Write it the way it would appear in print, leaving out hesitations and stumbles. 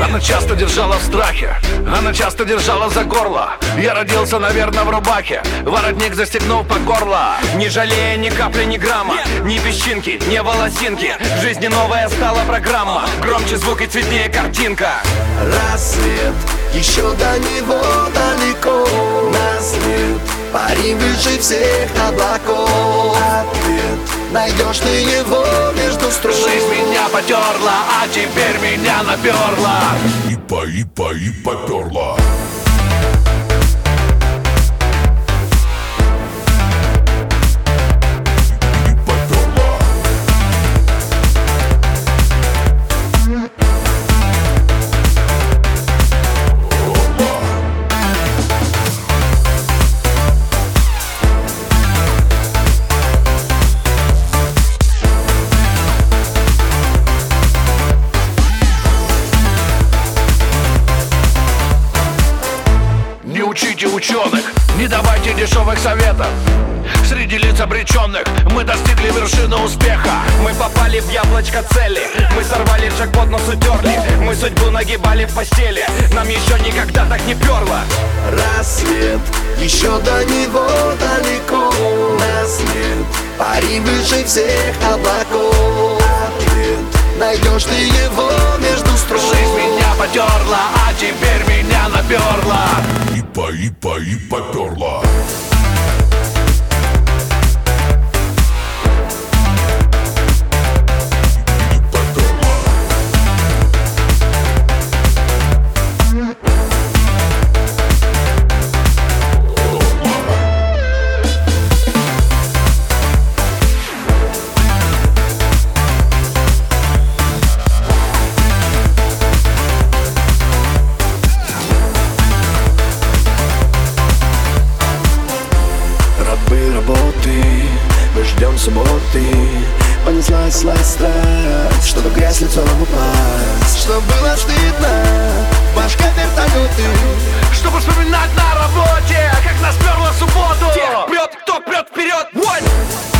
Она часто держала в страхе, она часто держала за горло. Я родился, наверное, в рубахе, воротник застегнул по горло. Не жалея ни капли, ни грамма, ни песчинки, ни волосинки. В жизни новая стала программа. Громче звук и цветнее картинка. Рассвет, еще до него далеко. Нас нет, парень выше всех облаков. Ответ, найдешь ты его между строк. Жизнь меня потерла, а теперь меня наперла. И поперла. Не учите ученых, не давайте дешевых советов. Среди лиц обреченных мы достигли вершины успеха. Мы попали в яблочко цели, мы сорвали джекпот, нос утерли. Мы судьбу нагибали в постели, нам еще никогда так не перло. Рассвет, еще до него далеко. Нас нет, парень выше всех облаков. Ответ, найдешь ты его между строк. Жизнь меня потерла, а теперь меня наперла. И поперла. Мы ждем субботы. Понеслась страсть, чтобы грязь лицом упасть. Чтоб было стыдно, башка вертолеты. Чтобы вспоминать на работе, как нас перло в субботу. Тех прет, кто прет вперед. One!